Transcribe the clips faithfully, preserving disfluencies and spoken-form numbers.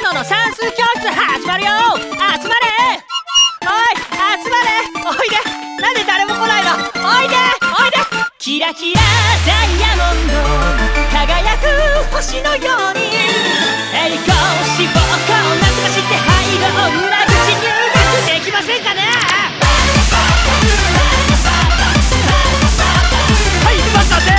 野の算数教室始まるよ。集まれ、おい集まれ、おいで。なんで誰も来ないの。おいでおいで。キラキラダイヤモンド輝く星のように栄光志望校なんとかして入ろう。裏口入学できませんかね。はいバカです。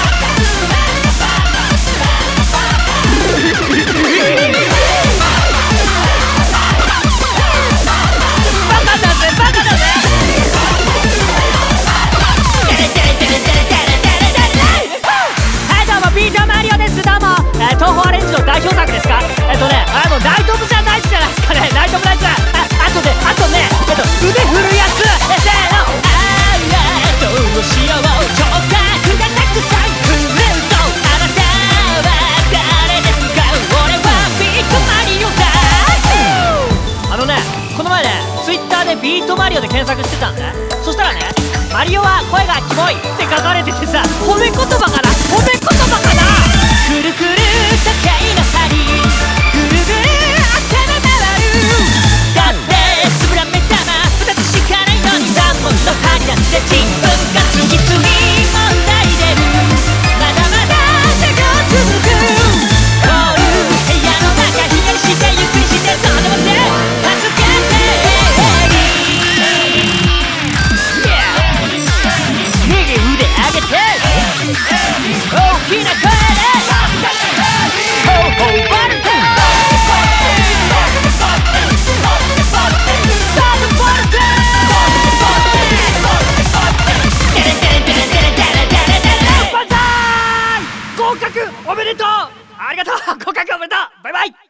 東宝アレンジの代表作ですか。えっとね、あのナイト・オブ・ザ・ナイツじゃないですかね。ナイト・オブ・ナイツ。あ、あとで、あとね、えっと腕振るやつ。え、せーの。あらどうしよう、聴覚がたくさん来るぞ。あなたは誰ですか。俺はビートマリオだ。あのね、この前ね、ツイッターでビートマリオで検索してたんだ。そしたらね、マリオは声がキモいって書かれててさ、褒め言葉かな、褒め言葉かな。くるくる時計の針ぐるぐる頭回る。だってつぶら目玉ふたつしかないのにさんぼんの針なんて自分が次々問題出る。まだまだ作業続く。こういう部屋の中光してゆっくりしてその手助けて右腕上げて大きな声おめでとう。ありがとう。合格おめでとう。バイバイ。